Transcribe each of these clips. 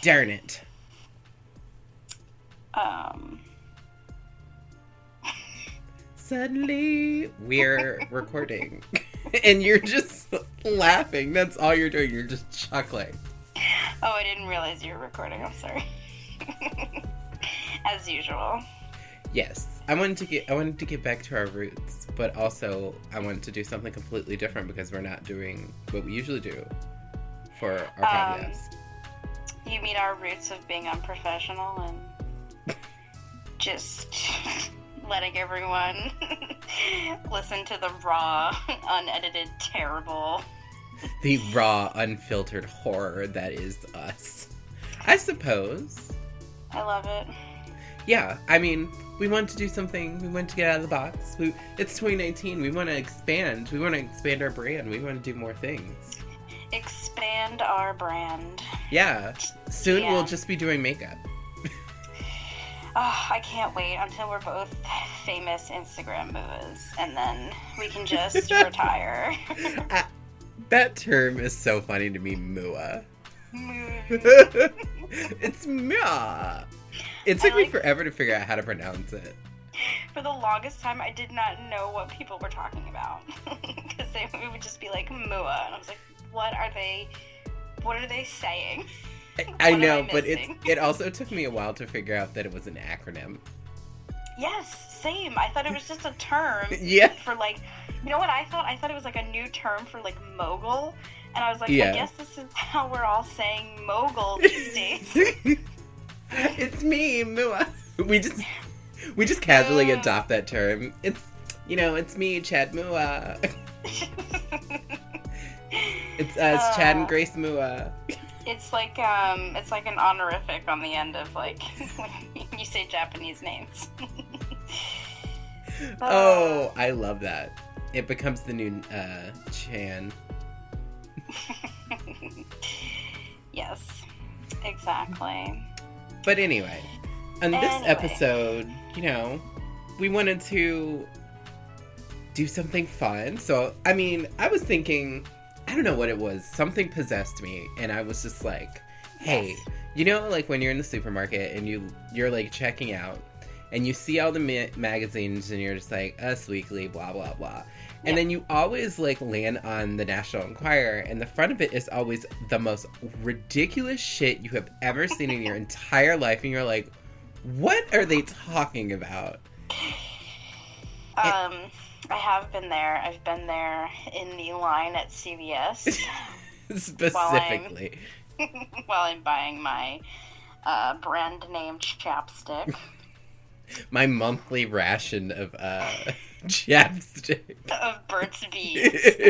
Darn it. Suddenly, we're recording. And you're just laughing. That's all you're doing. You're just chuckling. Oh, I didn't realize you were recording. I'm sorry. As usual. Yes. I wanted to get back to our roots, but also I wanted to do something completely different because we're not doing what we usually do for our podcast. You mean our roots of being unprofessional and just letting everyone listen to the raw, unedited, terrible... The raw, unfiltered horror that is us. I suppose. I love it. Yeah, I mean, we want to do something. We want to get out of the box. It's 2019. We want to expand. We want to expand our brand. We want to do more things. Expand our brand. Yeah. Soon we'll just be doing makeup. Oh, I can't wait until we're both famous Instagram moves, and then we can just retire. That term is so funny to me, mua. It's mua. It took me forever to figure out how to pronounce it. For the longest time, I did not know what people were talking about. Because we would just be like, mua. And I was like, what are they saying? I know, but it also took me a while to figure out that it was an acronym. Yes, same. I thought it was just a term for like, you know what I thought? I thought it was like a new term for like mogul. And I was like, I guess this is how we're all saying mogul these days. It's me, mua. We just casually adopt that term. It's me, Chad Mua. It's Chad and Grace Mua. It's like an honorific on the end of like when you say Japanese names. Oh, I love that. It becomes the new Chan. Yes, exactly. But anyway, on this episode, we wanted to do something fun. So, I mean, I was thinking, I don't know what it was. Something possessed me, and I was just like, hey, like when you're in the supermarket and you're like checking out, and you see all the magazines, and you're just like, Us Weekly, blah, blah, blah. And then you always, like, land on the National Enquirer, and the front of it is always the most ridiculous shit you have ever seen in your entire life, and you're like, what are they talking about? I have been there. I've been there in the line at CVS. Specifically. While I'm buying my brand-name chapstick. My monthly ration of chapstick. Of Burt's Bees.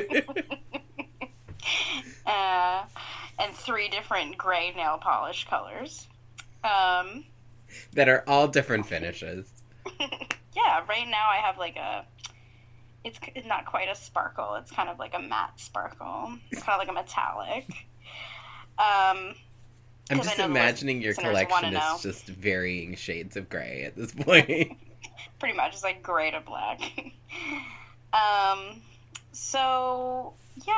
And 3 different gray nail polish colors. That are all different finishes. Yeah, right now I have like it's not quite a sparkle. It's kind of like a matte sparkle. It's kind of like a metallic. I'm just imagining your collection is just varying shades of gray at this point. Pretty much. It's like gray to black. So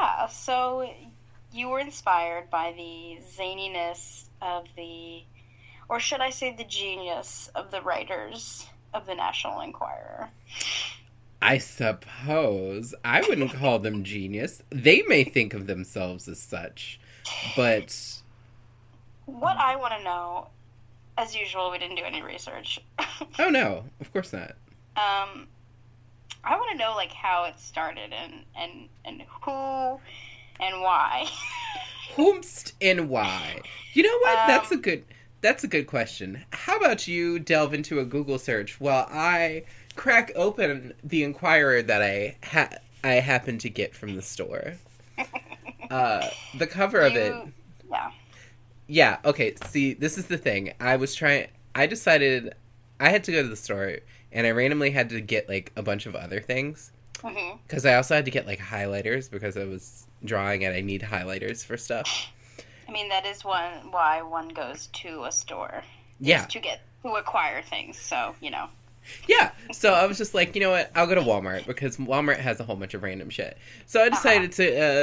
you were inspired by the zaniness of or should I say the genius of the writers of the National Enquirer? I suppose. I wouldn't call them genius. They may think of themselves as such, but... What I want to know, as usual, we didn't do any research. Oh, no. Of course not. I want to know, like, how it started and who and why. Whomst and why? You know what? That's a good question. How about you delve into a Google search while I crack open the Enquirer that I happened to get from the store. The cover of it... Yeah. Yeah, okay, see, this is the thing. I decided I had to go to the store, and I randomly had to get, like, a bunch of other things. Because I also had to get, like, highlighters, because I was drawing and I need highlighters for stuff. I mean, that is why one goes to a store. Yeah. To acquire things, so, Yeah, so I was just like, you know what, I'll go to Walmart, because Walmart has a whole bunch of random shit. So I decided to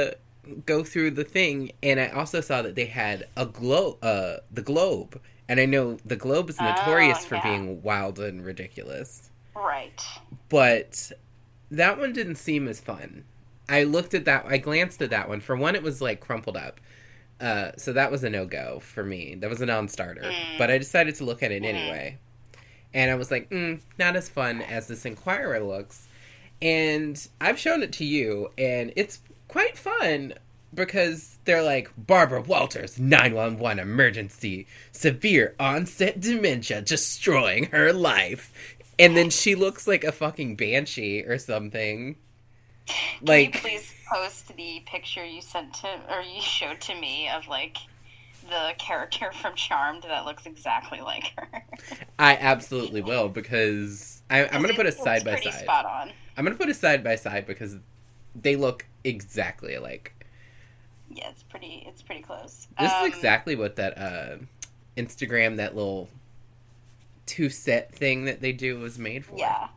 go through the thing, and I also saw that they had the Globe. And I know the Globe is notorious for being wild and ridiculous. Right. But that one didn't seem as fun. I glanced at that one. For one, it was, like, crumpled up. So that was a no-go for me. That was a non-starter. But I decided to look at it anyway. And I was like, not as fun as this Inquirer looks. And I've shown it to you, and it's quite fun because they're like, Barbara Walters, 911 emergency, severe onset dementia, destroying her life. And then she looks like a fucking banshee or something. Can you please post the picture you showed to me of, like, the character from Charmed that looks exactly like her? I absolutely will, because I'm going to put a side by side. Spot on. I'm going to put a side by side because they look exactly alike. Yeah, it's pretty close. This is exactly what that Instagram, that little two-set thing that they do was made for. Yeah.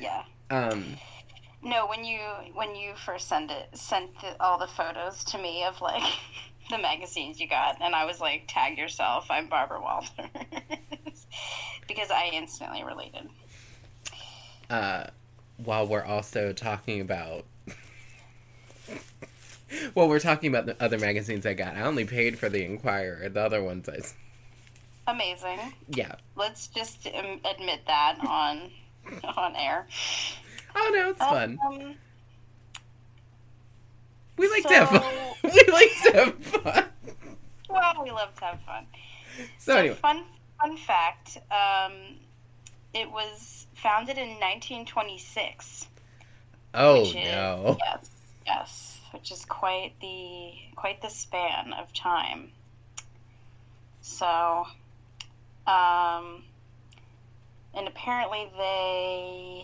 No, when you first sent all the photos to me of, like, the magazines you got, and I was like, tag yourself, I'm Barbara Walters. Because I instantly related. While we're also talking about... we're talking about the other magazines I got. I only paid for the Inquirer. The other ones Amazing. Yeah. Let's just admit that on air. Oh, no, it's fun. We like to have fun. We like to have fun. Well, we love to have fun. So anyway. Fun fact, it was founded in 1926. Oh, no. Yes, which is quite the span of time. So, and apparently they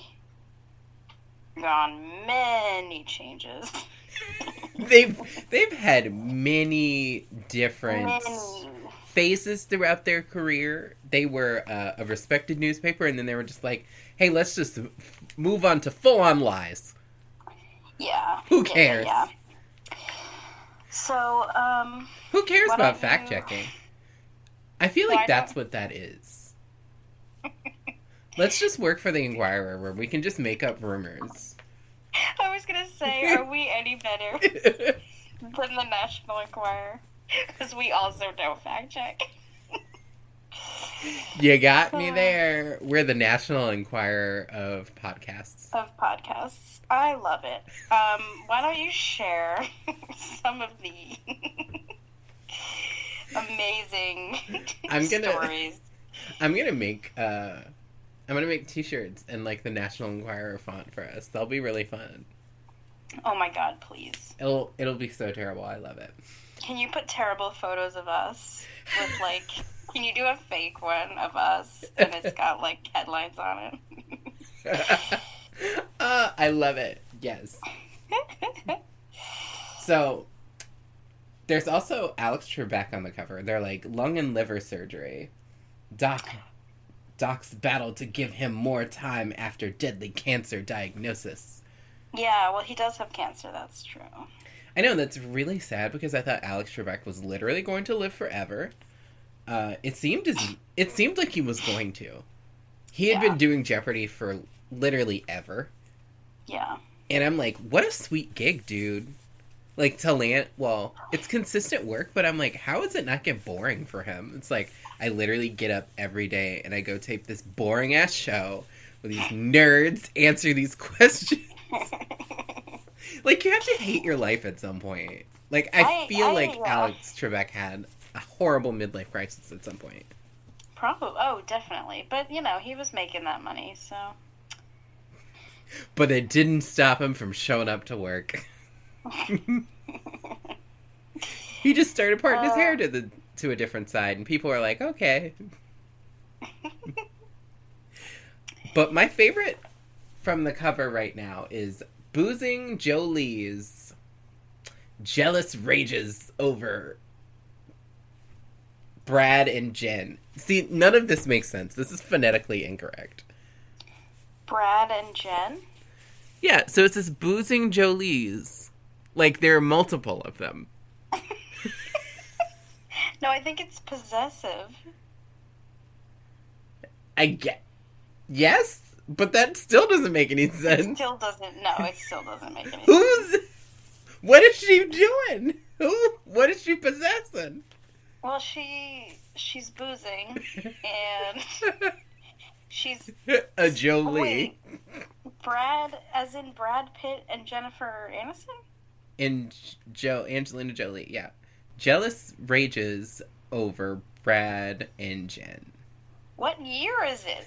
gone many changes. They've had many different phases throughout their career. They were a respected newspaper, and then they were just like, hey, let's just move on to full-on lies. Yeah. Who cares? Yeah. So, who cares about fact-checking? I feel like that's what that is. Let's just work for the Inquirer, where we can just make up rumors. I was gonna say, are we any better than the National Enquirer? Because we also don't fact check. You got me there. We're the National Enquirer of podcasts. I love it. Why don't you share some of the amazing stories? I'm gonna make t-shirts in, like, the National Enquirer font for us. They'll be really fun. Oh my god, please. It'll be so terrible. I love it. Can you put terrible photos of us with, like, can you do a fake one of us and it's got, like, headlines on it? I love it. Yes. So, there's also Alex Trebek on the cover. They're like, lung and liver surgery. Doc's battle to give him more time after deadly cancer diagnosis. Yeah, well, he does have cancer, that's true. I know, that's really sad because I thought Alex Trebek was literally going to live forever. It seemed like he was going to. He had been doing Jeopardy for literally ever. Yeah. And I'm like, what a sweet gig, dude. Like, to land, well, it's consistent work, but I'm like, how does it not get boring for him? It's like, I literally get up every day and I go tape this boring-ass show where these nerds answer these questions. Like, you have to hate your life at some point. Like, I feel like Alex Trebek had a horrible midlife crisis at some point. Probably. Oh, definitely. But, you know, he was making that money, so. But it didn't stop him from showing up to work. He just started parting his hair to a different side, and people are like, okay. But my favorite from the cover right now is Boozing Jolie's jealous rages over Brad and Jen. See, none of this makes sense. This is phonetically incorrect. Brad and Jen? Yeah, so it says Boozing Jolie's. Like, there are multiple of them. No, I think it's possessive. Yes, but that still doesn't make any sense. It still doesn't make any sense. What is she doing? What is she possessing? Well, she's boozing, and she's... a Jolie. Wait, Brad, as in Brad Pitt and Jennifer Aniston? Angelina Jolie, yeah. Jealous rages over Brad and Jen. What year is it?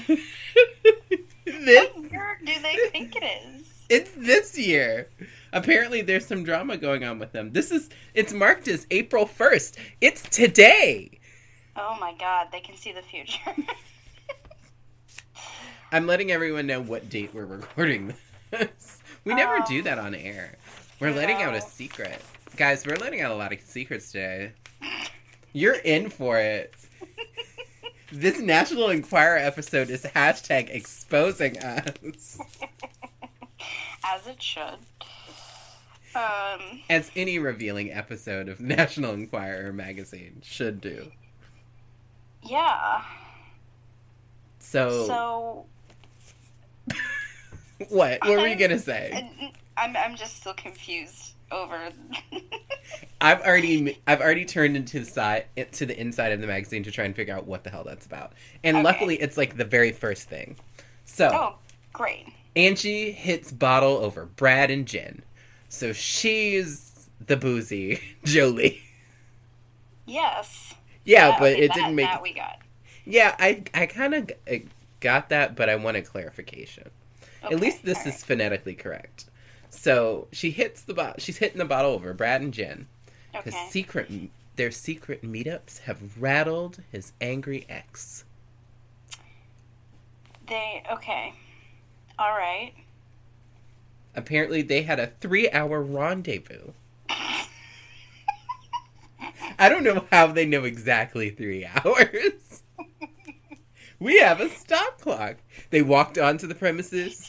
What year do they think it is? It's this year. Apparently there's some drama going on with them. It's marked as April 1st. It's today. Oh my god, they can see the future. I'm letting everyone know what date we're recording this. We never do that on air. We're letting out a secret. Guys, we're letting out a lot of secrets today. You're in for it. This National Enquirer episode is hashtag exposing us. As it should. As any revealing episode of National Enquirer magazine should do. Yeah. So... What? What were you gonna say? I'm just still confused over... I've already turned to the inside of the magazine to try and figure out what the hell that's about. And luckily it's like the very first thing. So... Oh, great. Angie hits bottle over Brad and Jen. So she's the boozy Jolie. Yes. Yeah, but it didn't make... That we got. Yeah, I kind of got that, but I wanted clarification. Okay, at least this is phonetically correct. So she's hitting the bottle over Brad and Jen. Okay. Their secret meetups have rattled his angry ex. Okay. All right. Apparently they had a 3-hour rendezvous. I don't know how they know exactly 3 hours. We have a stop clock. They walked onto the premises.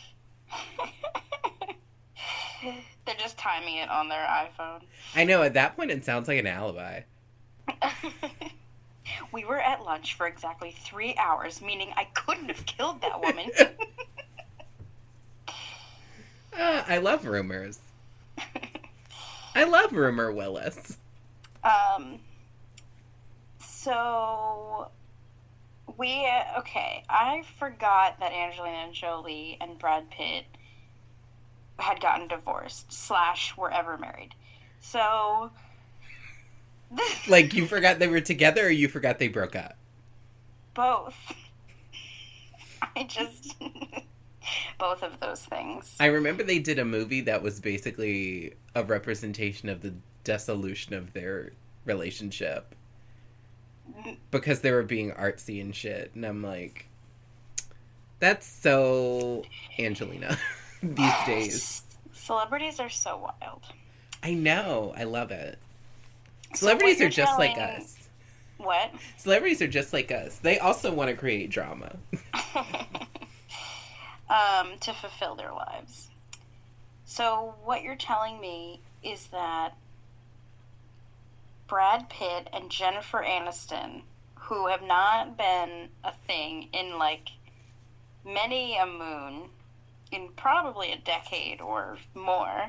They're just timing it on their iPhone. I know, at that point it sounds like an alibi. We were at lunch for exactly 3 hours, meaning I couldn't have killed that woman. I love rumors. I love Rumor Willis. So... I forgot that Angelina Jolie and Brad Pitt had gotten divorced / were ever married. So... Like, you forgot they were together, or you forgot they broke up? Both. Both of those things. I remember they did a movie that was basically a representation of the dissolution of their relationship. Because they were being artsy and shit. And I'm like, that's so Angelina these days. Celebrities are so wild. I know. I love it. Celebrities are just like us. What? Celebrities are just like us. They also want to create drama. To fulfill their lives. So what you're telling me is that Brad Pitt and Jennifer Aniston, who have not been a thing in like many a moon, in probably a decade or more.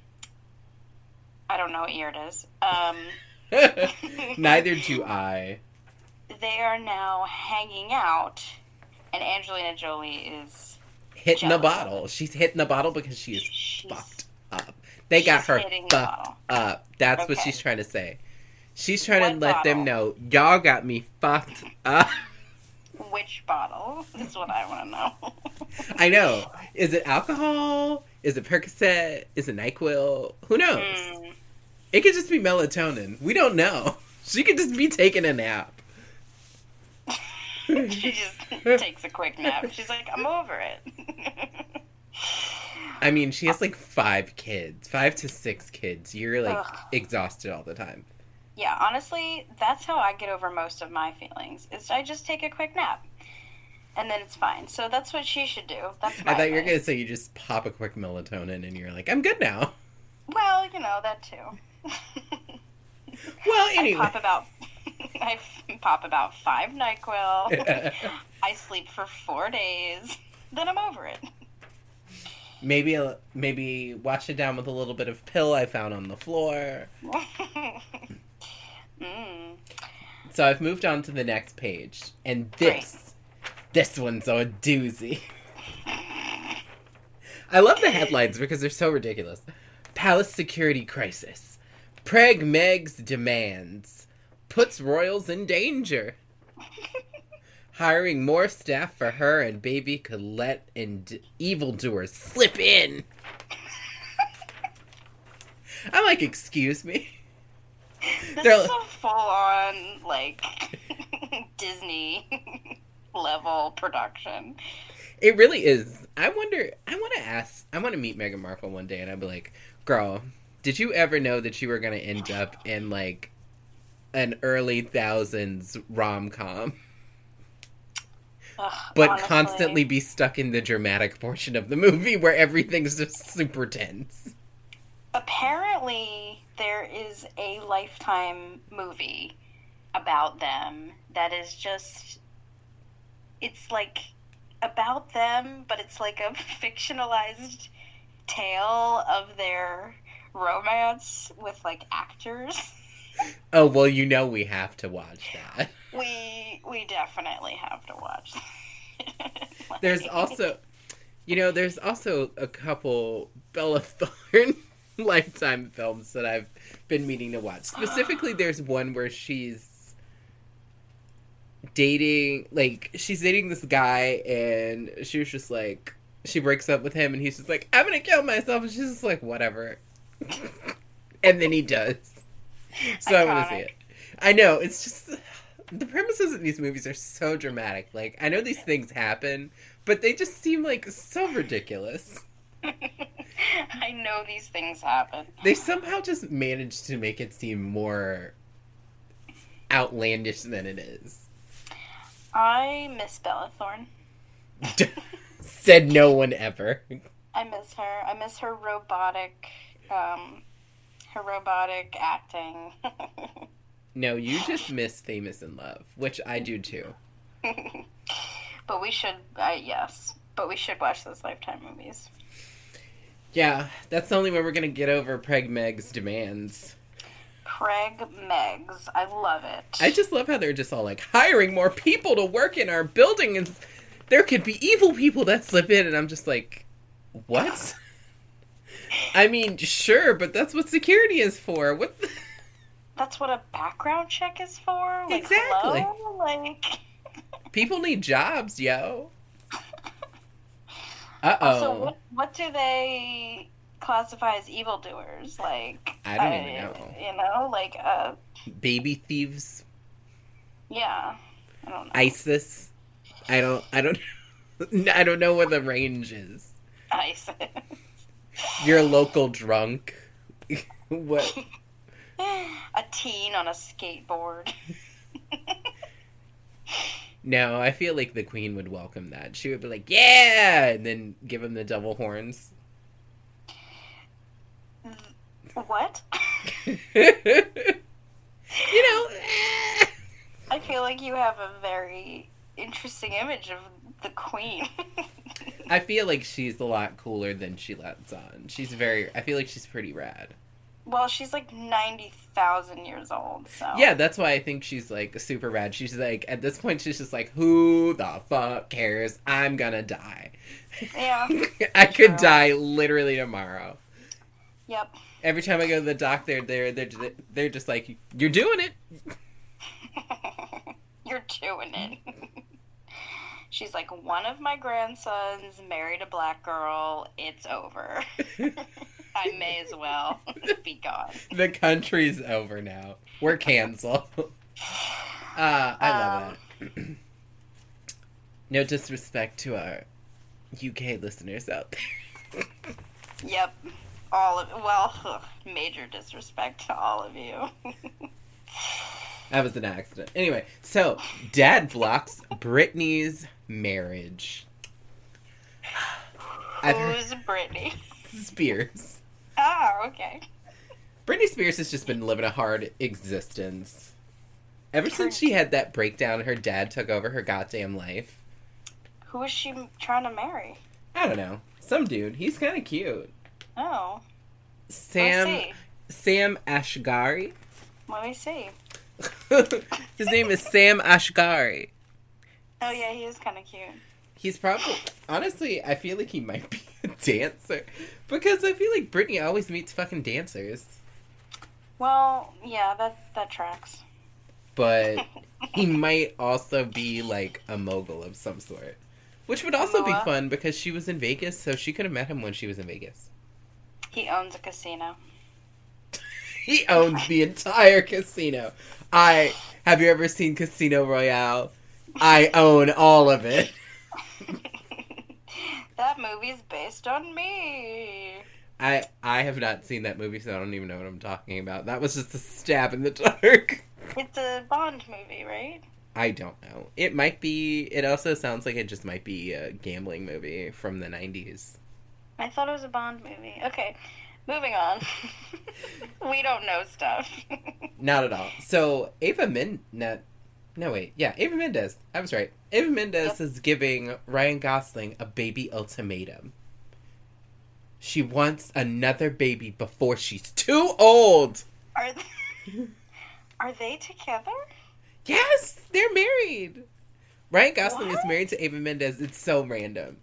I don't know what year it is. Neither do I. They are now hanging out, and Angelina Jolie is hitting the bottle. She's hitting the bottle because she's fucked up. They got her fucked up. That's what she's trying to say. She's trying to let them know, y'all got me fucked up. Which bottle is what I want to know. I know. Is it alcohol? Is it Percocet? Is it NyQuil? Who knows? It could just be melatonin. We don't know. She could just be taking a nap. She just takes a quick nap. She's like, I'm over it. I mean, she has like 5 kids. 5 to 6 kids. You're like exhausted all the time. Yeah, honestly, that's how I get over most of my feelings. Is I just take a quick nap. And then it's fine. So that's what she should do. That's my I thought you were advice. going to say you just pop a quick melatonin and you're like, I'm good now. Well, that too. Well, anyway. I pop about 5 NyQuil. I sleep for 4 days. Then I'm over it. Maybe wash it down with a little bit of pill I found on the floor. So I've moved on to the next page. And this one's a doozy. I love the headlines because they're so ridiculous. Palace security crisis. Preg Megs demands. Puts royals in danger. Hiring more staff for her and baby could let evildoers slip in. I'm like, excuse me? This is a full-on, Disney level production. It really is. I want to meet Meghan Markle one day and I'd be like, girl, did you ever know that you were going to end up in, an early thousands rom-com? But honestly, constantly be stuck in the dramatic portion of the movie where everything's just super tense. Apparently, there is a Lifetime movie about them that is just... It's, about them, but it's, a fictionalized tale of their romance with, actors. Oh, well, we have to watch that. We definitely have to watch that. There's also a couple Bella Thorne Lifetime films that I've been meaning to watch. Specifically, there's one where she's dating this guy, and she was just she breaks up with him, and he's just like, I'm gonna kill myself, and she's just like, whatever. And then he does. So I want to see it. I know, it's just... The premises of these movies are so dramatic. I know these things happen, but they just seem, so ridiculous. I know these things happen. They somehow just manage to make it seem more outlandish than it is. I miss Bella Thorne. Said no one ever. I miss her. I miss her robotic acting. No, you just miss Famous in Love, which I do too. But we should, yes. But we should watch those Lifetime movies. Yeah, that's the only way we're going to get over Preg Meg's demands. Preg Megs. I love it. I just love how they're just all hiring more people to work in our building, and there could be evil people that slip in, and I'm just like, what? I mean, sure, but that's what security is for. What the... That's what a background check is for? Exactly. Hello? People need jobs, yo. Uh-oh. So what do they classify as evildoers? I don't even know. Baby thieves? Yeah. I don't know. ISIS? I don't know what the range is. ISIS. Your local drunk. What? A teen on a skateboard. No, I feel like the Queen would welcome that. She would be like, yeah! And then give him the double horns. What? I feel like you have a very interesting image of the Queen. I feel like she's a lot cooler than she lets on. I feel like she's pretty rad. Well, she's 90,000 years old, so... Yeah, that's why I think she's, super rad. She's, at this point, she's just who the fuck cares? I'm gonna die. Yeah. I could die literally tomorrow. Yep. Every time I go to the doctor, they're just like, you're doing it. You're doing it. She's like, one of my grandsons married a black girl. It's over. I may as well be gone. The country's over now. We're canceled. I love it. No disrespect to our UK listeners out there. Yep. Major disrespect to all of you. That was an accident. Anyway, so Dad blocks Britney's marriage. Who's Britney? Spears. Oh, okay. Britney Spears has just been living a hard existence. Ever since she had that breakdown, her dad took over her goddamn life. Who is she trying to marry? I don't know. Some dude. He's kind of cute. Oh. Sam Asghari. Let me see. His name is Sam Asghari. Oh yeah, he is kind of cute. He's probably... Honestly, I feel like he might be a dancer. Because I feel like Britney always meets fucking dancers. Well, yeah, that tracks. But he might also be, like, a mogul of some sort. Which would also be fun, because she was in Vegas, so she could have met him when she was in Vegas. He owns a casino. He owns the entire casino. Have you ever seen Casino Royale? I own all of it. That movie's based on me. I have not seen that movie, so I don't even know what I'm talking about. That was just a stab in the dark. It's a Bond movie, right? I don't know. It might be... It also sounds like it just might be a gambling movie from the 90s. I thought it was a Bond movie. Okay, moving on. We don't know stuff. Not at all. So, Ava Mendes... I was right. Ava Mendes is giving Ryan Gosling a baby ultimatum. She wants another baby before she's too old. Are they together? Yes, they're married. Ryan Gosling is married to Ava Mendes. It's so random.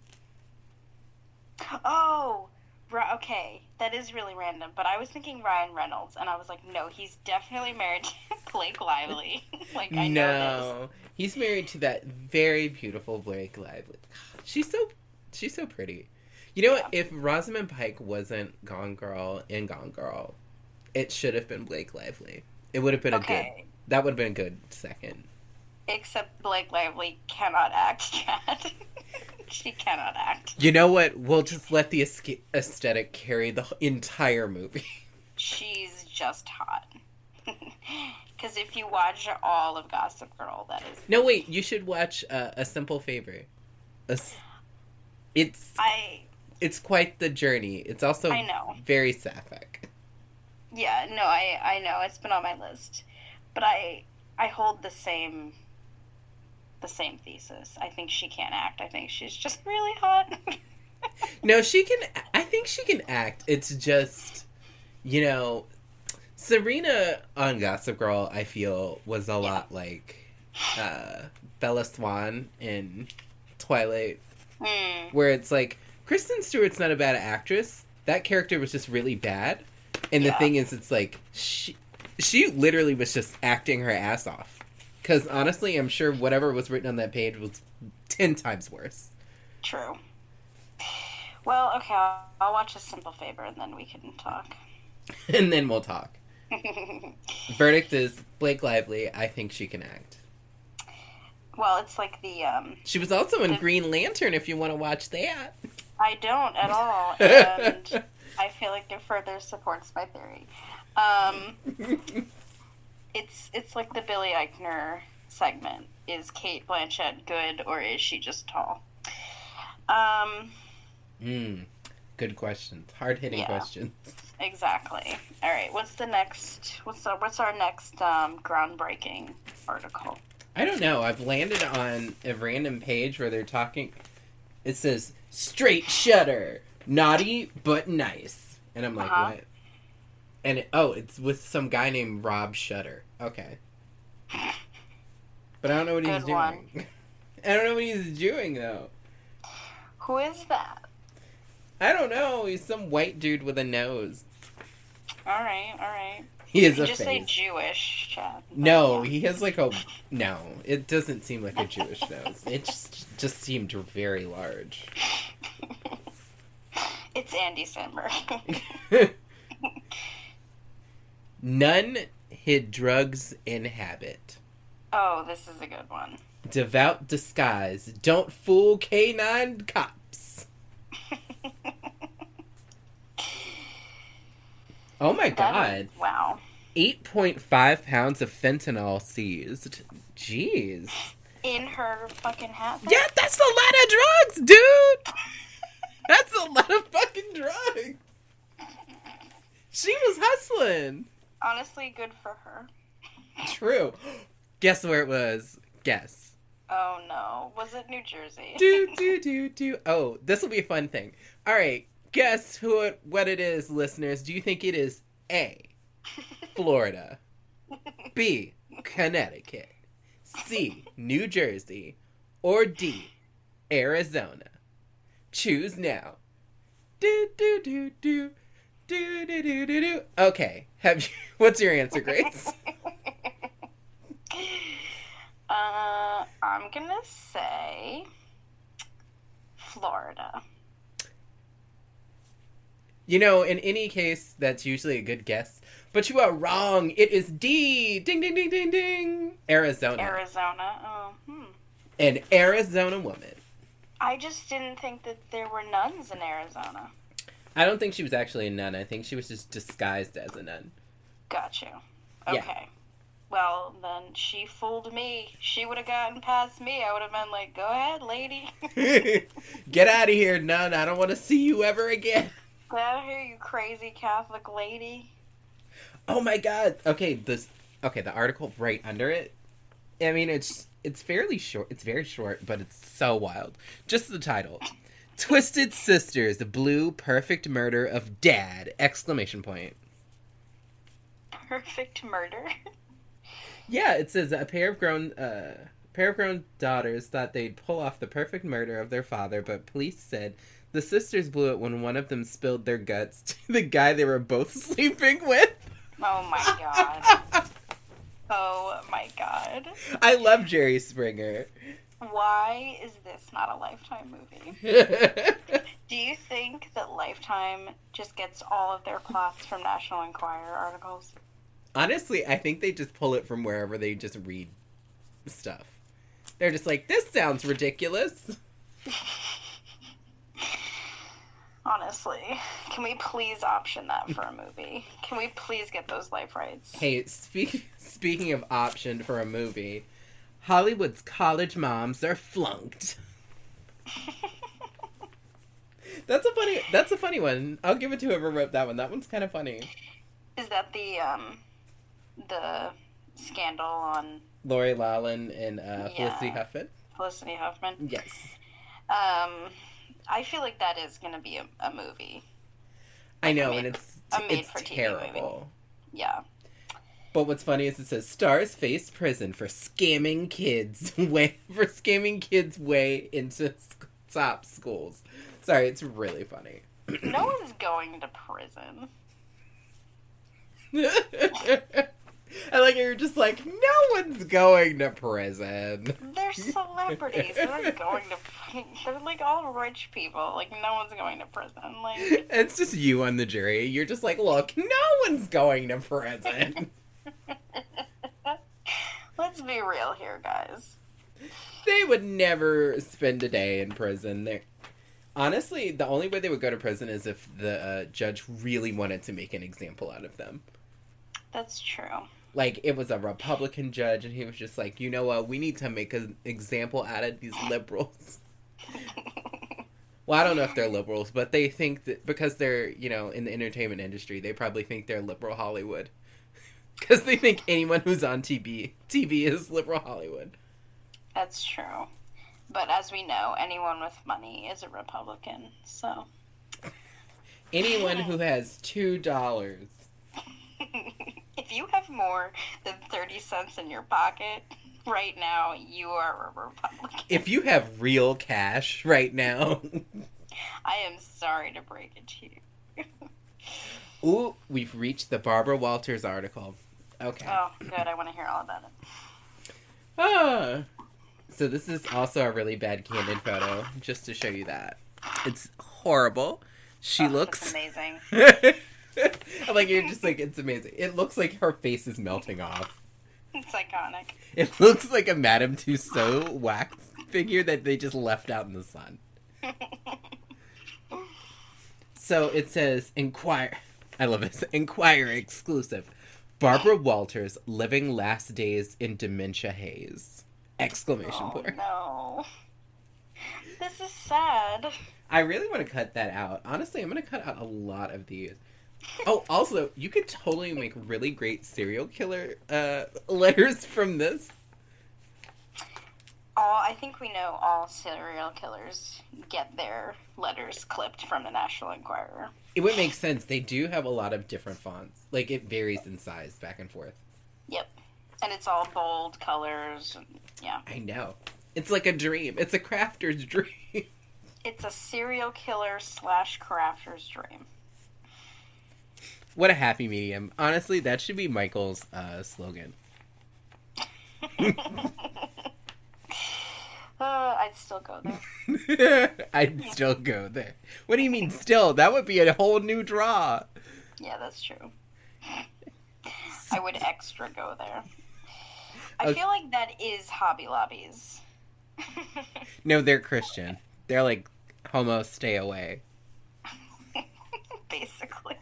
Oh, okay. That is really random. But I was thinking Ryan Reynolds, and I was like, no, he's definitely married to Blake Lively. Like, I know this. He's married to that very beautiful Blake Lively. She's so pretty. You know what? If Rosamund Pike wasn't Gone Girl in Gone Girl, it should have been Blake Lively. It would have been that would have been a good second. Except Blake Lively cannot act, Chad. She cannot act. You know what? We'll just let the aesthetic carry the entire movie. She's just hot. Because if you watch all of Gossip Girl, that is... No, wait. You should watch A Simple Favor. It's quite the journey. It's also very sapphic. Yeah, no, I know. It's been on my list. But I hold the same thesis. I think she can't act. I think she's just really hot. No, I think she can act. It's just, Serena on Gossip Girl, I feel, was a lot like Bella Swan in Twilight. Where it's like, Kristen Stewart's not a bad actress. That character was just really bad. And the thing is, it's like, she literally was just acting her ass off. Because honestly, I'm sure whatever was written on that page was 10 times worse. True. Well, okay, I'll watch A Simple Favor and then we can talk. And then we'll talk. Verdict is Blake Lively. I think she can act. Well, it's like the... She was also in Green Lantern, if you want to watch that. I don't at all. And I feel like it further supports my theory. It's like the Billy Eichner segment. Is Cate Blanchett good, or is she just tall? Good questions. Hard-hitting questions. Exactly. All right. What's our next groundbreaking article? I don't know. I've landed on a random page where they're talking. It says straight shutter, naughty but nice, and I'm like, what? And it's with some guy named Rob Shutter. Okay. But I don't know what he's doing. I don't know what he's doing, though. Who is that? I don't know. He's some white dude with a nose. All right. He is a just face. Say Jewish, Chad. No, he has like a... No, it doesn't seem like a Jewish nose. It just seemed very large. It's Andy Samberg. None hid drugs in habit. Oh, this is a good one. Devout disguise. Don't fool K9 cops. Oh my god. Wow. 8.5 pounds of fentanyl seized. Jeez. In her fucking hat? Yeah, that's a lot of drugs, dude! That's a lot of fucking drugs! She was hustling. Honestly, good for her. True. Guess where it was? Guess. Oh no. Was it New Jersey? Do. Oh, this will be a fun thing. All right. Guess what it is, listeners. Do you think it is A, Florida, B, Connecticut, C, New Jersey, or D, Arizona? Choose now. Do. Okay. What's your answer, Grace? I'm gonna say Florida. You know, in any case, that's usually a good guess. But you are wrong. It is D. Ding, ding, ding, ding, ding. Arizona. Arizona. An Arizona woman. I just didn't think that there were nuns in Arizona. I don't think she was actually a nun. I think she was just disguised as a nun. Got you. Okay. Yeah. Well, then she fooled me. She would have gotten past me. I would have been like, go ahead, lady. Get out of here, nun. I don't want to see you ever again. Get out of here, you crazy Catholic lady. Oh my god. Okay, the article right under it. I mean, it's fairly short. It's very short, but it's so wild. Just the title. Twisted Sisters, Blue Perfect Murder of Dad! ! Perfect murder? Yeah, it says a pair of grown daughters thought they'd pull off the perfect murder of their father, but police said the sisters blew it when one of them spilled their guts to the guy they were both sleeping with. Oh my god. Oh my god. I love Jerry Springer. Why is this not a Lifetime movie? Do you think that Lifetime just gets all of their plots from National Enquirer articles? Honestly, I think they just pull it from wherever they just read stuff. They're just like, this sounds ridiculous. Honestly, can we please option that for a movie? Can we please get those life rights? Hey, speaking of optioned for a movie, Hollywood's college moms are flunked. That's a funny one. I'll give it to whoever wrote that one. That one's kind of funny. Is that the scandal on Lori Loughlin and Felicity Huffman? Felicity Huffman? Yes. I feel like that is going to be a movie. I know, and it's terrible. Movie. Yeah. But what's funny is it says stars face prison for scamming kids way into top schools. Sorry, it's really funny. No one's going to prison. I like you're just like, no one's going to prison. They're celebrities. They're going to. They're like all rich people. Like no one's going to prison. Like it's just you on the jury. You're just like, look, no one's going to prison. Let's be real here, guys. They would never spend a day in prison. Honestly, the only way they would go to prison is if the judge really wanted to make an example out of them. That's true. Like, it was a Republican judge, and he was just like, you know what, we need to make an example out of these liberals. Well, I don't know if they're liberals, but they think that because they're, in the entertainment industry, they probably think they're liberal Hollywood. Because they think anyone who's on TV is liberal Hollywood. That's true. But as we know, anyone with money is a Republican, so. Anyone who has $2. If you have more than 30 cents in your pocket right now, you are a Republican. If you have real cash right now. I am sorry to break it to you. Ooh, we've reached the Barbara Walters article. Okay. Oh, good. I want to hear all about it. So this is also a really bad candid photo, just to show you that. It's horrible. She looks... amazing. Like, you're just like, it's amazing. It looks like her face is melting off. It's iconic. It looks like a Madame Tussauds wax figure that they just left out in the sun. So it says, I love this. Enquirer exclusive. Barbara Walters living last days in dementia haze. ! Oh, no. This is sad. I really want to cut that out. Honestly, I'm going to cut out a lot of these. Oh, also, you could totally make really great serial killer letters from this. I think we know all serial killers get their letters clipped from the National Enquirer. It would make sense. They do have a lot of different fonts. Like, it varies in size back and forth. Yep. And it's all bold colors. And, yeah. I know. It's like a dream. It's a crafter's dream. It's a serial killer / crafter's dream. What a happy medium. Honestly, that should be Michael's slogan. I'd still go there. I'd still go there. What do you mean still? That would be a whole new draw. Yeah, that's true. I would extra go there. I feel like that is Hobby Lobby's. No, they're Christian. They're like, homo, stay away. Basically.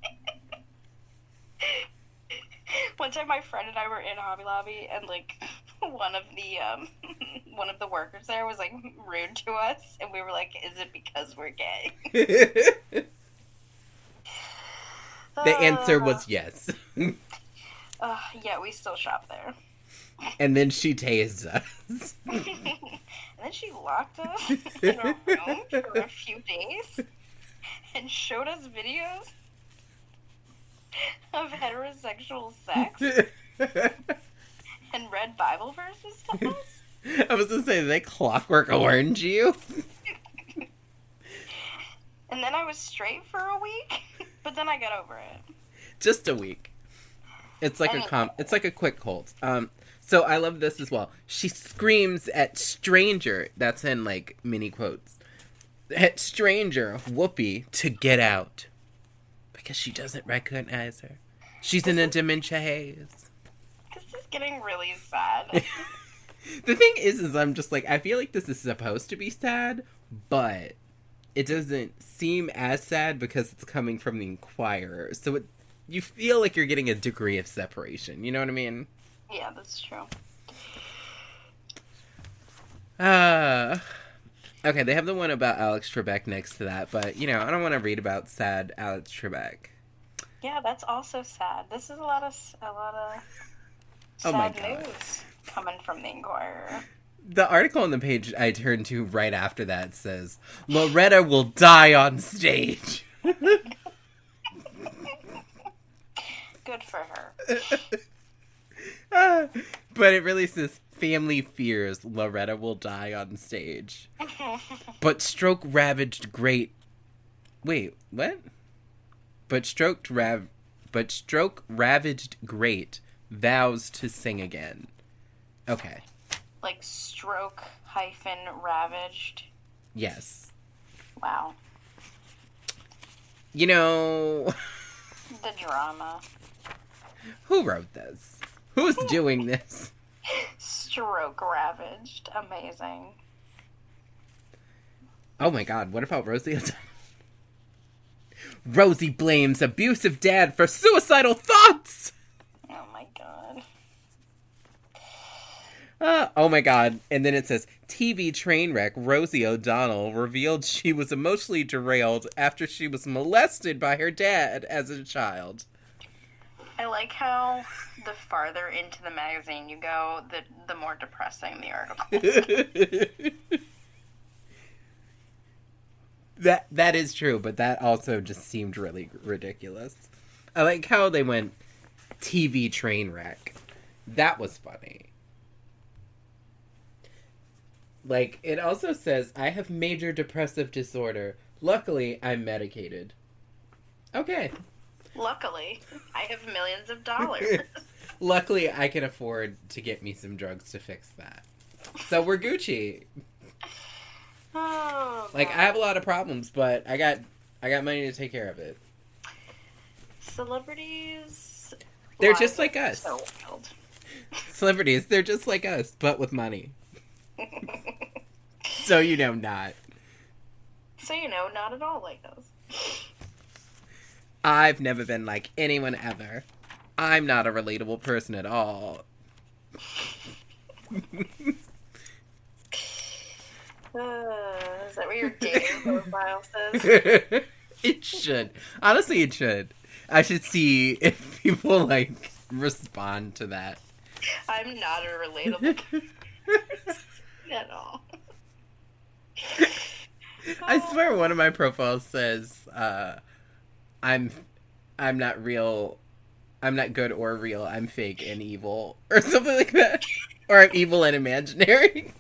One time my friend and I were in Hobby Lobby and like one of the workers there was like rude to us and we were like, is it because we're gay? The answer was yes. Yeah, we still shop there. And then she tased us. And then she locked us in a room for a few days and showed us videos of heterosexual sex and read Bible verses to us. I was gonna say, they Clockwork Orange you? And then I was straight for a week, but then I got over it. Just a week. It's like it's like a quick cold. So I love this as well. She screams at stranger, that's in like mini quotes, at stranger Whoopi to get out. Because she doesn't recognize her. She's in a dementia haze. This is getting really sad. The thing is I'm just like, I feel like this is supposed to be sad, but it doesn't seem as sad because it's coming from the Enquirer. So you feel like you're getting a degree of separation. You know what I mean? Yeah, that's true. Okay, they have the one about Alex Trebek next to that, but, you know, I don't want to read about sad Alex Trebek. Yeah, that's also sad. This is a lot of sad news coming from the Enquirer. The article on the page I turned to right after that says, Loretta will die on stage. Good for But her. it really says, family fears Loretta will die on stage. But stroke ravaged great... Wait, what? But stroke ravaged great vows to sing again. Okay. Like stroke - ravaged? Yes. Wow. You know... The drama. Who wrote this? Who's doing this? Stroke ravaged. Amazing. Oh my god, what about Rosie O'Donnell? Rosie blames abusive dad for suicidal thoughts! Oh my god. Oh my god. And then it says, TV train wreck Rosie O'Donnell revealed she was emotionally derailed after she was molested by her dad as a child. I like how the farther into the magazine you go, the more depressing the article is. That is true, but that also just seemed really ridiculous. I like how they went TV train wreck. That was funny. Like, it also says, I have major depressive disorder. Luckily, I'm medicated. Okay. Luckily, I have millions of dollars. Luckily, I can afford to get me some drugs to fix that. So we're Gucci. Oh, like, I have a lot of problems, but I got money to take care of it. Celebrities... They're just like us. So wild. Celebrities, they're just like us, but with money. So you know not. So you know not at all like us. I've never been like anyone ever. I'm not a relatable person at all. Is that what your dating profile says? It should. Honestly, it should. I should see if people, like, respond to that. I'm not a relatable at all. I swear one of my profiles says, I'm not real, I'm not good or real, I'm fake and evil, or something like that. Or I'm evil and imaginary.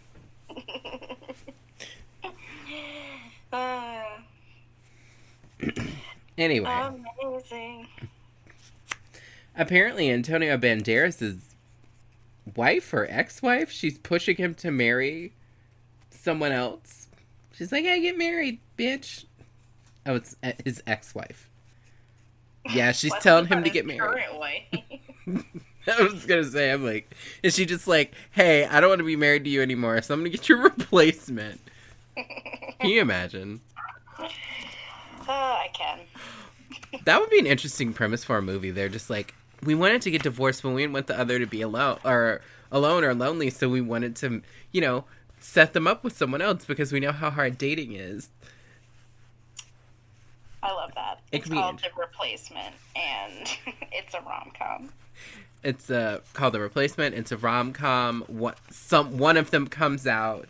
Anyway. Amazing. Apparently Antonio Banderas' wife or ex-wife, she's pushing him to marry someone else. She's like, hey, get married, bitch. Oh, it's his ex-wife. Yeah, she's telling him to get married. Current wife. I was gonna say, I'm like, is she just like, hey, I don't want to be married to you anymore, so I'm gonna get your replacement. Can you imagine? I can. That would be an interesting premise for a movie. They're just like, we wanted to get divorced, but we didn't want the other to be alone or lonely, so we wanted to, you know, set them up with someone else because we know how hard dating is. I love that. It's called The Replacement, and it's a rom-com. It's called The Replacement. It's a rom-com. One of them comes out.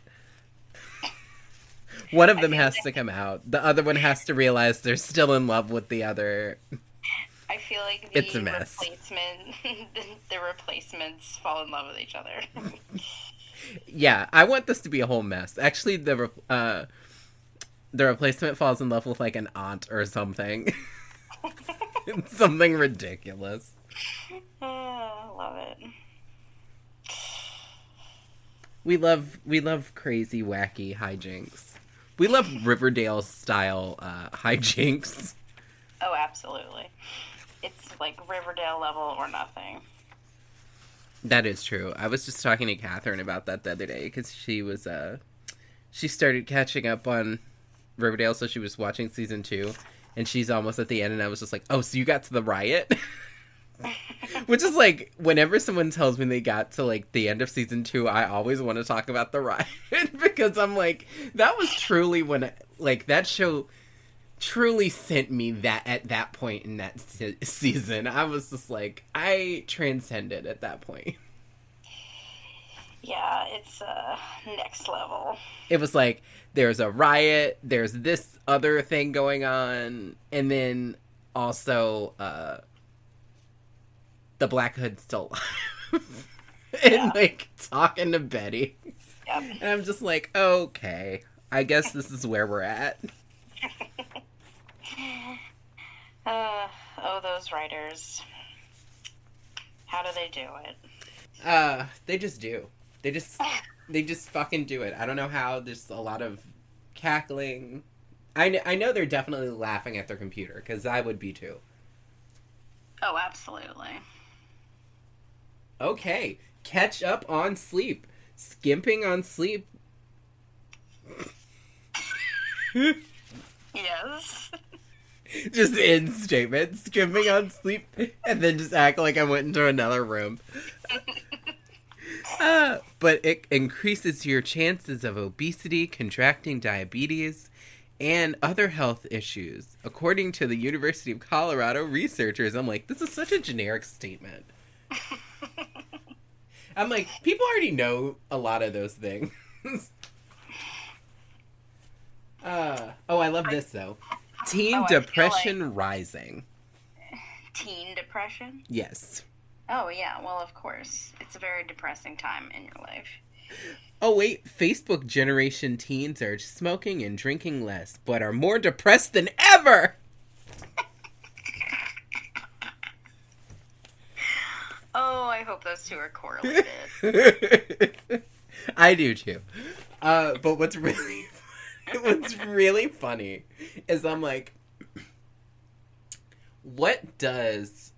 One of them has to come out. The other one has to realize they're still in love with the other. I feel like it's a mess. The replacements fall in love with each other. Yeah, I want this to be a whole mess. Actually, the replacement falls in love with like an aunt or something. It's something ridiculous. Oh, love it. We love crazy, wacky hijinks. We love Riverdale style hijinks. Oh, absolutely. It's like Riverdale level or nothing. That is true. I was just talking to Catherine about that the other day because she was she started catching up on Riverdale, so she was watching season 2, and she's almost at the end, and I was just like, oh, so you got to the riot? Which is like, whenever someone tells me they got to like the end of season 2, I always want to talk about the riot because I'm like, that was truly when like that show truly sent me that at that point in that season. I was just like, I transcended at that point. Yeah, it's next level. It was like, there's a riot, there's this other thing going on, and then also the Black Hood's still alive. And like talking to Betty. Yep. And I'm just like, okay, I guess this is where we're at. Those writers. How do they do it? They just do. They just fucking do it. I don't know how. There's a lot of cackling. I know they're definitely laughing at their computer, because I would be too. Oh, absolutely. Okay, catch up on sleep. Skimping on sleep. Yes. Just end statement. Skimping on sleep, and then just act like I went into another room. But it increases your chances of obesity, contracting diabetes, and other health issues, according to the University of Colorado researchers. I'm like, this is such a generic statement. I'm like, people already know a lot of those things. I love this, though. Teen depression rising. Teen depression? Yes. Oh, yeah. Well, of course. It's a very depressing time in your life. Oh, wait. Facebook generation teens are smoking and drinking less, but are more depressed than ever! Oh, I hope those two are correlated. I do, too. But what's really funny is I'm like, what does,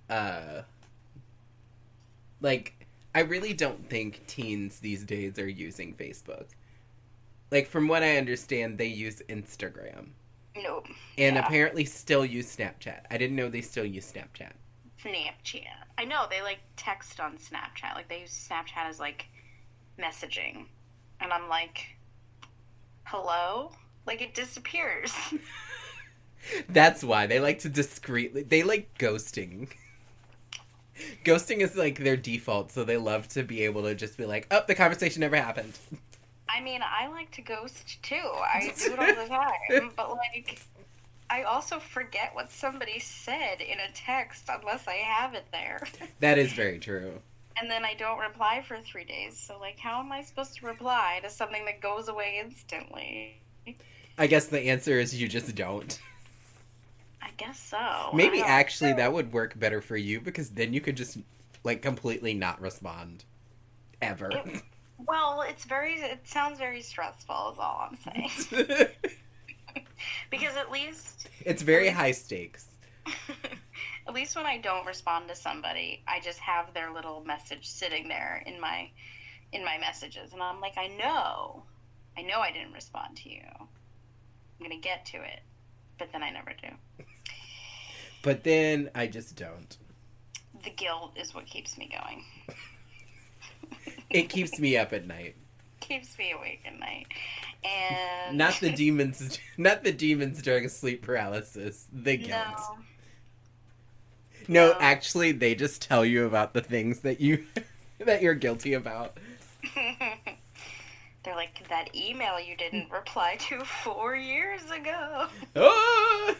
like, I really don't think teens these days are using Facebook. Like, from what I understand, they use Instagram. Nope. And apparently still use Snapchat. I didn't know they still use Snapchat. Snapchat. I know, they, like, text on Snapchat. Like, they use Snapchat as, like, messaging. And I'm like, hello? Like, it disappears. That's why they like to discreetly. They like ghosting. Ghosting is like their default, so they love to be able to just be like, "Oh, the conversation never happened." I mean, I like to ghost too. I do it all the time, but like, I also forget what somebody said in a text unless I have it there. That is very true. And then I don't reply for 3 days. So, like, how am I supposed to reply to something that goes away instantly? I guess the answer is you just don't. I guess so. Maybe actually that would work better for you because then you could just, like, completely not respond. Ever. It sounds very stressful is all I'm saying. Because at least... It's very high stakes. At least when I don't respond to somebody, I just have their little message sitting there in my messages. And I'm like, I know I didn't respond to you. I'm going to get to it. But then I never do. But then I just don't. The guilt is what keeps me going. It keeps me up at night. Keeps me awake at night. And not the demons during sleep paralysis. The guilt. No, actually they just tell you about the things that you're guilty about. They're like, that email you didn't reply to 4 years ago. Oh!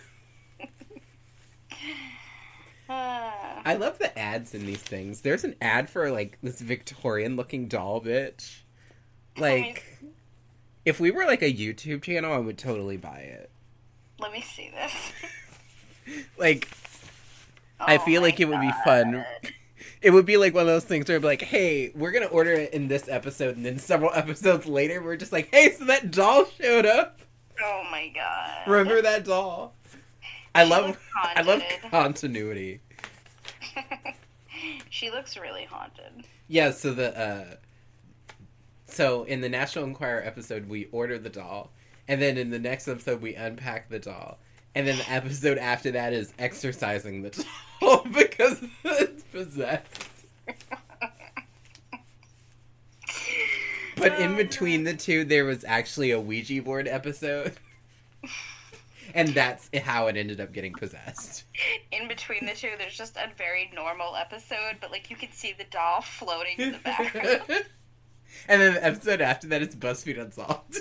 I love the ads in these things. There's an ad for, like, this Victorian-looking doll bitch. Like, if we were, like, a YouTube channel, I would totally buy it. Let me see this. Like, I feel like it would be fun. It would be like one of those things where I'd be like, hey, we're going to order it in this episode, and then several episodes later, we're just like, hey, so that doll showed up. Oh my god. Remember that doll? I love continuity. She looks really haunted. Yeah, so in the National Enquirer episode, we order the doll, and then in the next episode, we unpack the doll. And then the episode after that is exorcising the doll because it's possessed. But in between the two, there was actually a Ouija board episode. And that's how it ended up getting possessed. In between the two, there's just a very normal episode, but, like, you can see the doll floating in the background. And then the episode after that is BuzzFeed Unsolved.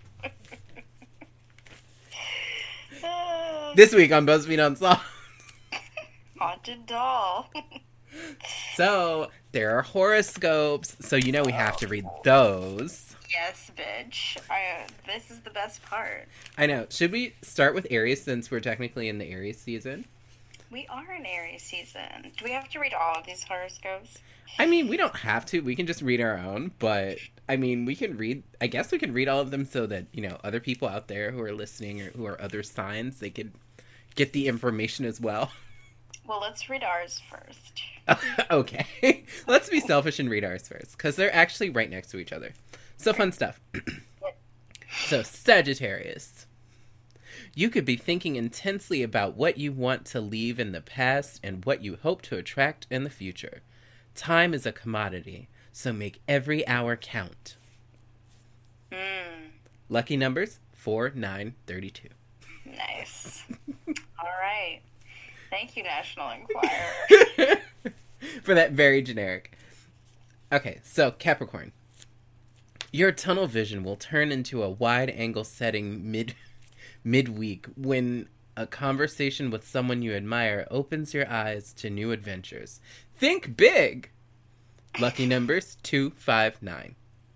This week on BuzzFeed Unsolved. Haunted doll. So, there are horoscopes, so you know we have to read those. Yes, bitch. This is the best part. I know. Should we start with Aries since we're technically in the Aries season? We are in Aries season. Do we have to read all of these horoscopes? I mean, we don't have to. We can just read our own, but, I mean, I guess we can read all of them so that, you know, other people out there who are listening or who are other signs, they could get the information as well. Well, let's read ours first. Okay. Let's be selfish and read ours first, because they're actually right next to each other. So, fun stuff. So, Sagittarius. You could be thinking intensely about what you want to leave in the past and what you hope to attract in the future. Time is a commodity, so make every hour count. Lucky numbers, 4, 9, 32. Nice. All right. Thank you, National Enquirer. For that very generic. Okay, so Capricorn. Your tunnel vision will turn into a wide-angle setting midweek when a conversation with someone you admire opens your eyes to new adventures. Think big! Lucky numbers, 2, 5, 9.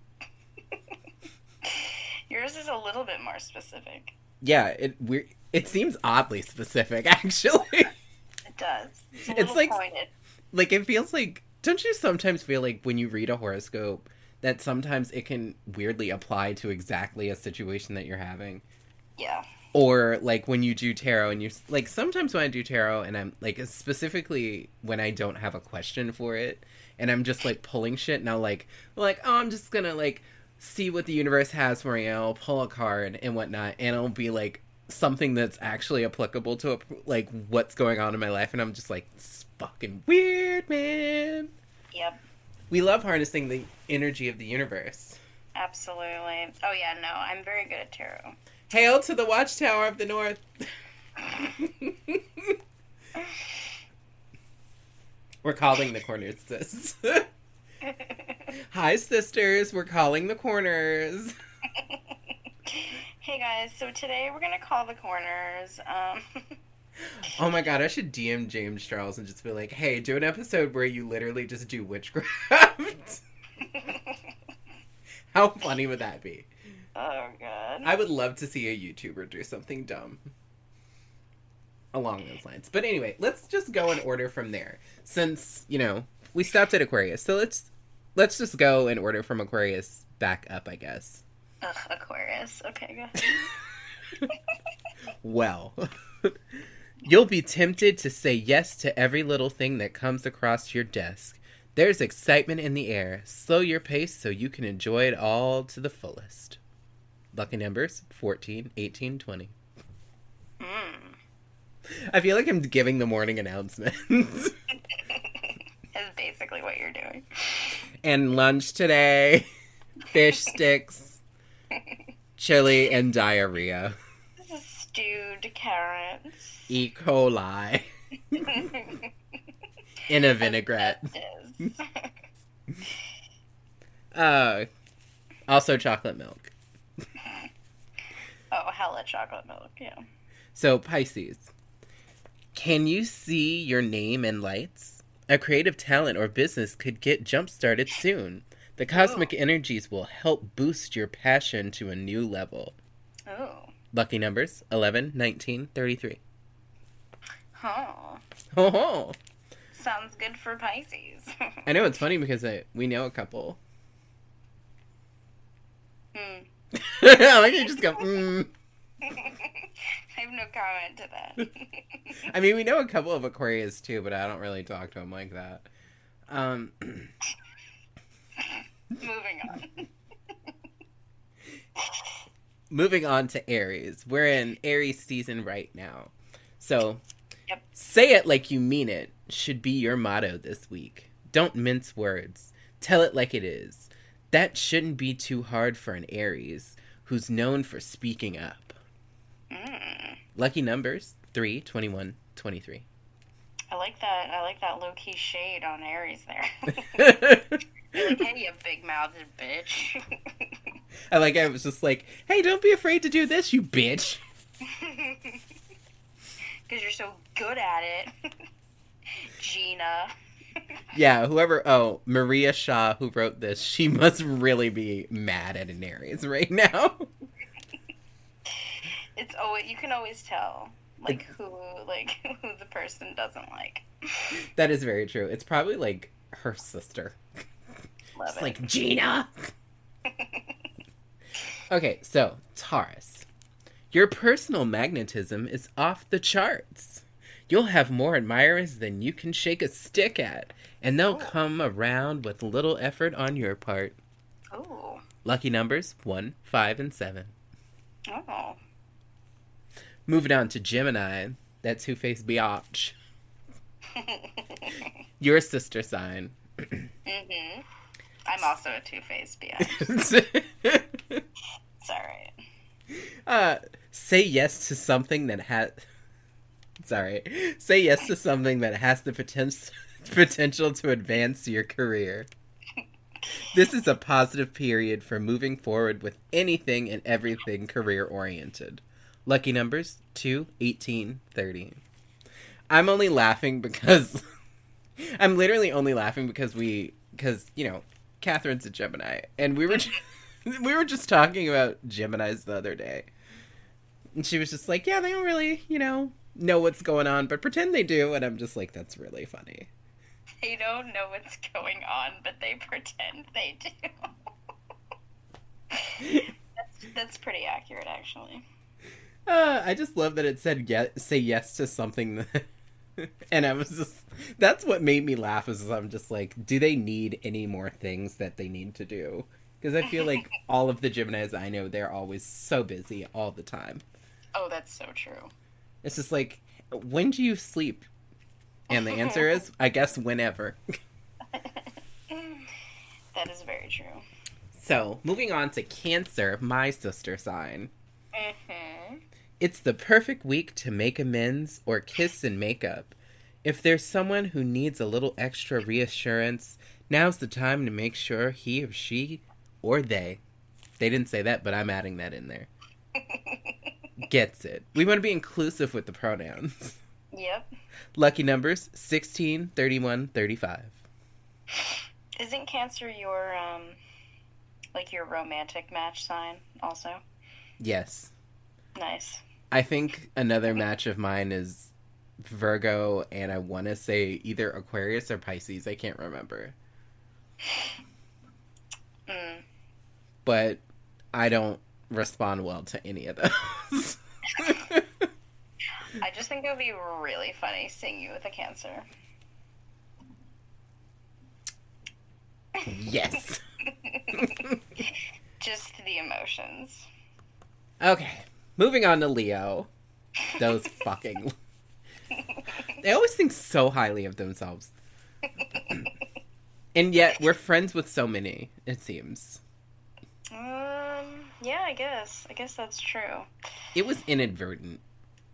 Yours is a little bit more specific. Yeah, it seems oddly specific, actually. It does. It's like pointed. Like, it feels like... Don't you sometimes feel like when you read a horoscope that sometimes it can weirdly apply to exactly a situation that you're having? Yeah. Or, like, when you do tarot and you... Like, sometimes when I do tarot and I'm, like, specifically when I don't have a question for it and I'm just, like, pulling shit and I'll, oh, I'm just gonna, like, see what the universe has for me and I'll pull a card and whatnot and it'll be, like, something that's actually applicable to, like, what's going on in my life and I'm just like, it's fucking weird, man. Yep. We love harnessing the energy of the universe. Absolutely. Oh, yeah, no, I'm very good at tarot. Hail to the Watchtower of the North. We're calling the corners, sis. Hi, sisters. We're calling the corners. Hey, guys. So today we're going to call the corners. Oh my god, I should DM James Charles and just be like, hey, do an episode where you literally just do witchcraft. How funny would that be? Oh, God. I would love to see a YouTuber do something dumb along those lines. But anyway, let's just go in order from there. Since, we stopped at Aquarius. So let's just go in order from Aquarius back up, I guess. Ugh, Aquarius. Okay, go. Well, you'll be tempted to say yes to every little thing that comes across your desk. There's excitement in the air. Slow your pace so you can enjoy it all to the fullest. Lucky numbers, 14, 18, 20. I feel like I'm giving the morning announcements. That's basically what you're doing. And lunch today, fish sticks, chili, and diarrhea. This is stewed carrots. E. coli. In a vinaigrette. Also chocolate milk. Oh, hella chocolate milk, yeah. So, Pisces. Can you see your name in lights? A creative talent or business could get jump-started soon. The cosmic energies will help boost your passion to a new level. Oh. Lucky numbers, 11, 19, 33. Oh. Oh. Sounds good for Pisces. I know, it's funny because we know a couple. I like you just go, I have no comment to that. I mean, we know a couple of Aquarius too, but I don't really talk to them like that. Moving on. Moving on to Aries. We're in Aries season right now. So, yep. Say it like you mean it should be your motto this week. Don't mince words. Tell it like it is. That shouldn't be too hard for an Aries who's known for speaking up. Lucky numbers, 3, 21, 23. I like that low-key shade on Aries there. You're like, hey, you big-mouthed bitch. I was just like, hey, don't be afraid to do this, you bitch. Because you're so good at it. Gina. Yeah, Maria Shaw, who wrote this, she must really be mad at an Aries right now. It's always, you can always tell, who the person doesn't like. That is very true. It's probably, her sister. Love it. Like, Gina! Okay, so, Taurus. Your personal magnetism is off the charts. You'll have more admirers than you can shake a stick at, and they'll come around with little effort on your part. Oh. Lucky numbers, 1, 5, and 7. Oh. Moving on to Gemini, that two-faced biatch. Your sister sign. Mm-hmm. I'm also a two-faced biatch. It's alright. Say yes to something that has... Say yes to something that has the potential to advance your career. This is a positive period for moving forward with anything and everything career-oriented. Lucky numbers, 2, 18, 30. I'm only laughing because... I'm literally only laughing because Catherine's a Gemini. And we were just talking about Geminis the other day. And she was just like, yeah, they don't really, know what's going on, but pretend they do. And I'm just like, that's really funny. They don't know what's going on, but they pretend they do. That's pretty accurate, actually. I just love that it said say yes to something that... And I was just... That's what made me laugh, is I'm just like, do they need any more things that they need to do? Because I feel like all of the Geminis I know, they're always so busy all the time. Oh, that's so true. It's just like, when do you sleep? And the answer is, I guess, whenever. That is very true. So, moving on to Cancer, my sister sign. Mm-hmm. It's the perfect week to make amends or kiss and make up. If there's someone who needs a little extra reassurance, now's the time to make sure he or she or they didn't say that, but I'm adding that in there, gets it. We want to be inclusive with the pronouns. Yep. Lucky numbers 16, 31, 35. Isn't Cancer your your romantic match sign also? Yes. Nice. I think another match of mine is Virgo, and I want to say either Aquarius or Pisces. I can't remember. But I don't respond well to any of those. I just think it would be really funny seeing you with a Cancer. Yes. Just the emotions. Okay. Moving on to Leo. Those fucking... They always think so highly of themselves. And yet, we're friends with so many, it seems. Yeah, I guess. I guess that's true. It was inadvertent.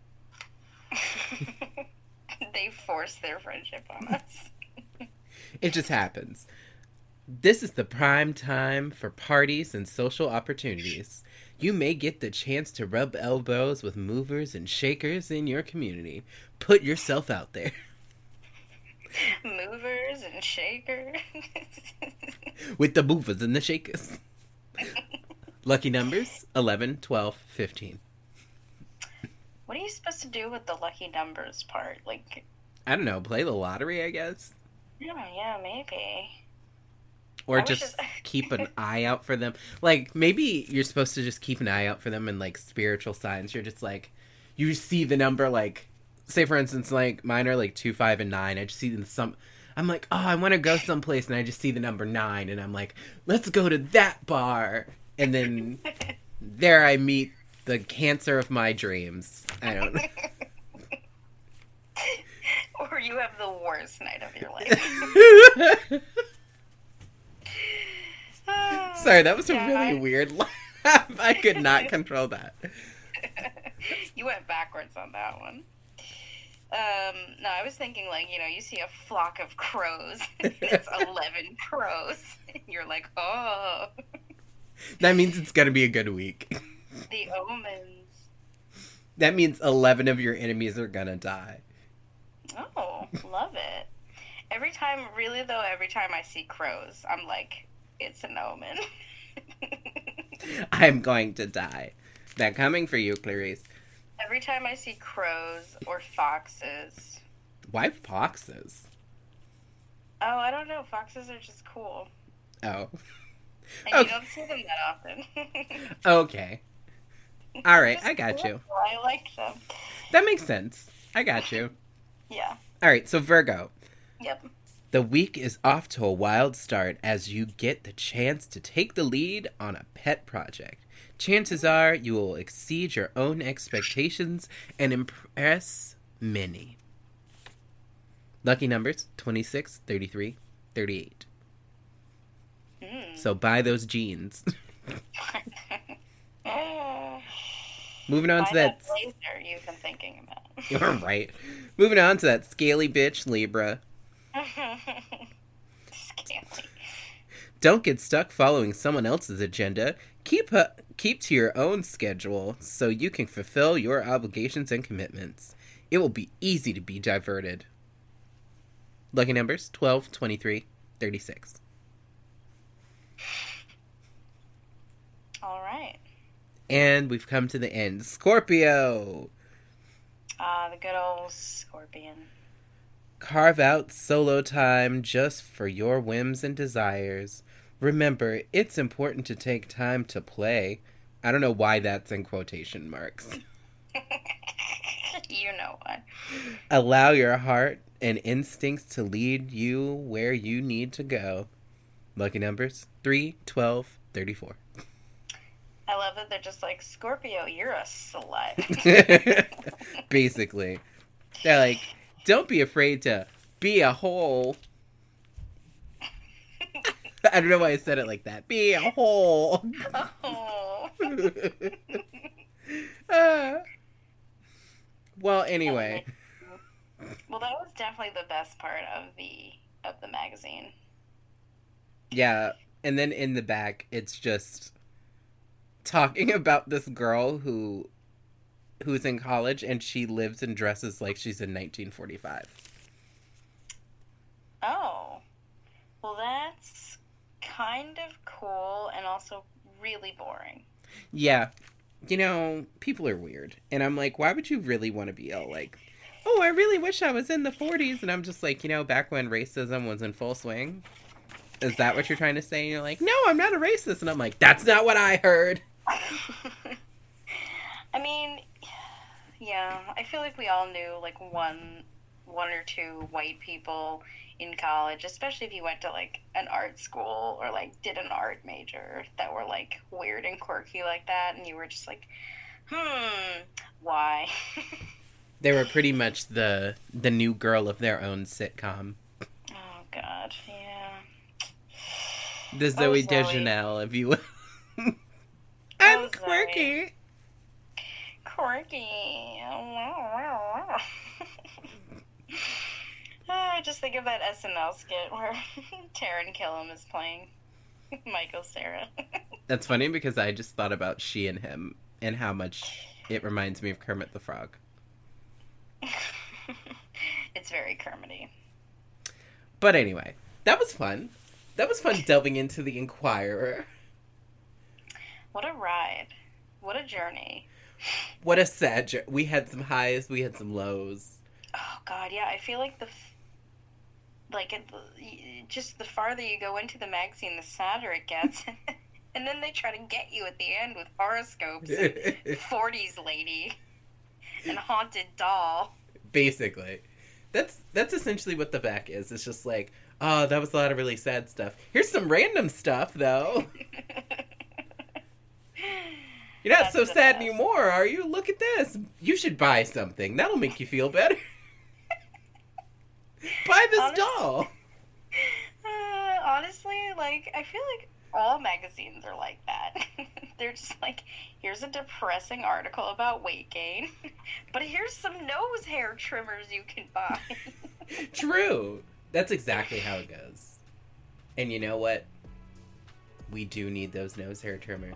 They forced their friendship on us. It just happens. This is the prime time for parties and social opportunities. You may get the chance to rub elbows with movers and shakers in your community. Put yourself out there. Movers and shakers. With the movers and the shakers. Lucky numbers 11, 12, 15. What are you supposed to do with the lucky numbers part? Like, I don't know, play the lottery, I guess? Yeah, maybe. Or just keep an eye out for them. Like, maybe you're supposed to just keep an eye out for them in, like, spiritual signs. You're just, like, you see the number, like, say, for instance, like, mine are, like, 2, 5, and 9. I just see I'm like, oh, I want to go someplace, and I just see the number 9, and I'm like, let's go to that bar. And then there I meet the Cancer of my dreams. I don't know. Or you have the worst night of your life. Sorry, that was a really weird laugh. I could not control that. You went backwards on that one. No, I was thinking, like, you see a flock of crows. It's 11 crows. And you're like, oh. That means it's going to be a good week. The omens. That means 11 of your enemies are going to die. Oh, love it. Every time I see crows, I'm like, it's an omen. I'm going to die. They're coming for you, Clarice. Every time I see crows or foxes. Why foxes? Oh, I don't know. Foxes are just cool. Oh. And you don't see them that often. Okay. All right, I got you. I like them. That makes sense. I got you. Yeah. All right, so Virgo. Yep. The week is off to a wild start as you get the chance to take the lead on a pet project. Chances are you will exceed your own expectations and impress many. Lucky numbers 26, 33, 38. So buy those jeans. Moving on to that blazer you've been thinking about. You're right. Moving on to that scaly bitch, Libra. Scaly. Don't get stuck following someone else's agenda. Keep to your own schedule so you can fulfill your obligations and commitments. It will be easy to be diverted. Lucky numbers 12, 23, 36. All right. And we've come to the end. Scorpio. The good old Scorpion. Carve out solo time just for your whims and desires. Remember, it's important to take time to play. I don't know why that's in quotation marks. You know what. Allow your heart and instincts to lead you where you need to go. Lucky numbers 3, 12, 34. I love that they're just like, Scorpio, you're a slut. Basically. They're like, don't be afraid to be a hole. I don't know why I said it like that. Be a hole. Oh. Well, anyway. Well, that was definitely the best part of the magazine. Yeah, and then in the back, it's just talking about this girl who's in college and she lives and dresses like she's in 1945. Oh. Well, that's kind of cool and also really boring. Yeah. You know, people are weird. And I'm like, why would you really want to be all like, oh, I really wish I was in the 40s. And I'm just like, you know, back when racism was in full swing. Is that what you're trying to say? And you're like, no, I'm not a racist. And I'm like, that's not what I heard. I mean, yeah, I feel like we all knew like one or two white people in college, especially if you went to like an art school or like did an art major, that were like weird and quirky like that, and you were just like, why? They were pretty much the new girl of their own sitcom. Oh God, yeah. The Zoe Deschanel, if you will. I'm quirky. Quirky. I just think of that SNL skit where Taran Killam is playing Michael Cera. That's funny because I just thought about She and Him and how much it reminds me of Kermit the Frog. It's very Kermity. But anyway, that was fun. That was fun delving into the Inquirer. What a ride. What a journey. What a sad journey. We had some highs, we had some lows. Oh, God, yeah. I feel like just the farther you go into the magazine, the sadder it gets. And then they try to get you at the end with horoscopes and 40s lady and haunted doll. Basically. That's essentially what the back is. It's just like, oh, that was a lot of really sad stuff. Here's some random stuff, though. You're not so sad anymore, are you? Look at this. You should buy something. That'll make you feel better. Buy this doll. Honestly, like, I feel like all magazines are like that. They're just like, here's a depressing article about weight gain, but here's some nose hair trimmers you can buy. True. That's exactly how it goes. And you know what? We do need those nose hair trimmers.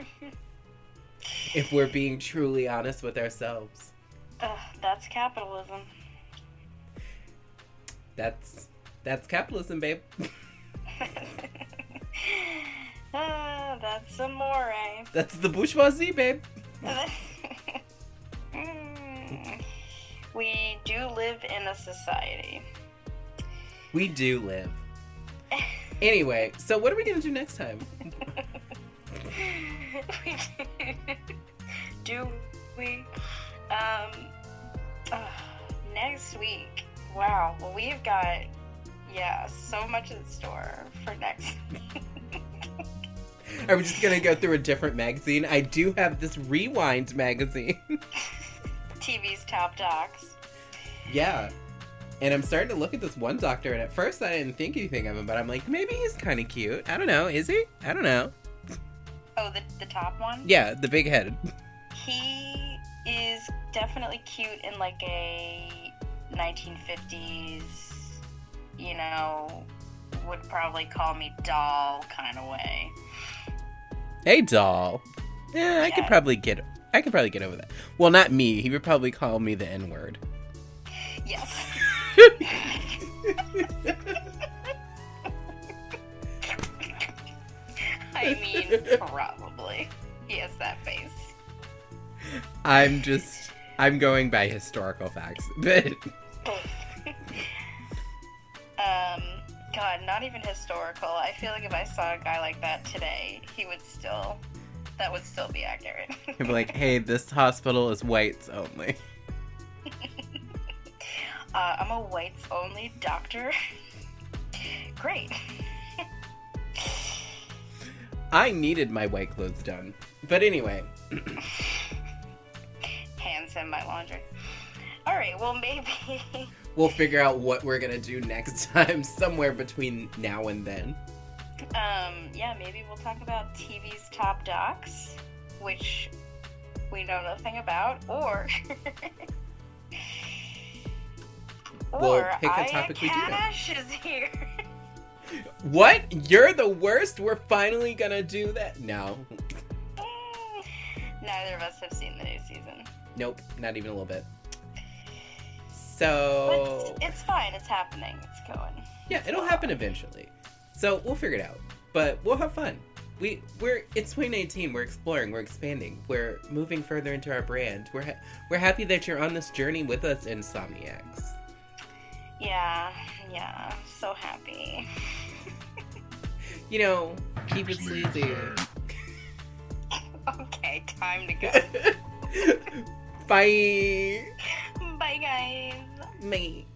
If we're being truly honest with ourselves. That's capitalism. That's capitalism, babe. That's amore. That's the bourgeoisie, babe. We do live in a society. We do live. Anyway, so what are we going to do next time? Do we? Next week. Wow. Well, we've got, so much in store for next week. Are we just going to go through a different magazine? I do have this Rewind magazine. TV's Top Docs. Yeah. And I'm starting to look at this one doctor, and at first I didn't think anything of him, but I'm like, maybe he's kind of cute. I don't know. Is he? I don't know. Oh, the top one? Yeah, the big head. He is definitely cute in like a 1950s, would probably call me doll kind of way. Hey, doll. Yeah, I could probably get over that. Well, not me. He would probably call me the N-word. Yes. I mean, probably. He has that face. I'm going by historical facts, but... God, not even historical. I feel like if I saw a guy like that today, that would still be accurate. He'd be like, hey, this hospital is whites only. I'm a whites only doctor. Great. I needed my white clothes done. But anyway. Hand send my laundry. Alright, well maybe... We'll figure out what we're gonna do next time, somewhere between now and then. Maybe we'll talk about TV's Top Docs, which we know nothing about, or we'll pick a topic we do know. Cash is here. What? You're the worst? We're finally gonna do that? No. Neither of us have seen the new season. Nope, not even a little bit. So... But it's fine, it's happening, it's going. Yeah, it'll happen eventually. So, we'll figure it out. But we'll have fun. It's 2019, we're exploring, we're expanding, we're moving further into our brand. We're happy that you're on this journey with us, Insomniacs. Yeah, so happy. You know, keep it sleazy. Okay, time to go. Bye. Bye, guys. Bye.